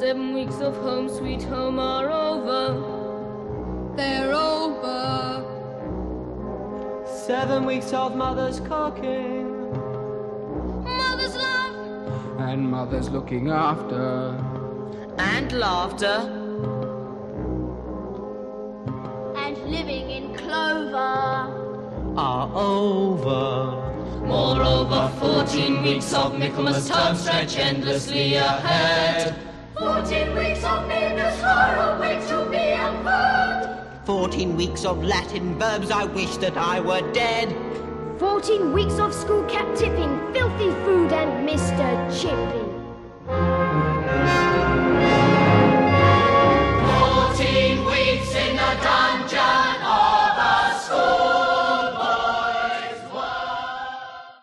7 weeks of home sweet home are over. They're over. 7 weeks of mother's cooking, Mother's love, and mother's looking after. And laughter. and living in clover. are over. Moreover, 14 weeks of Michaelmas term stretch endlessly ahead. 14 weeks of meanness are await to be unfurled. 14 weeks of Latin verbs, I wish that I were dead. 14 weeks of school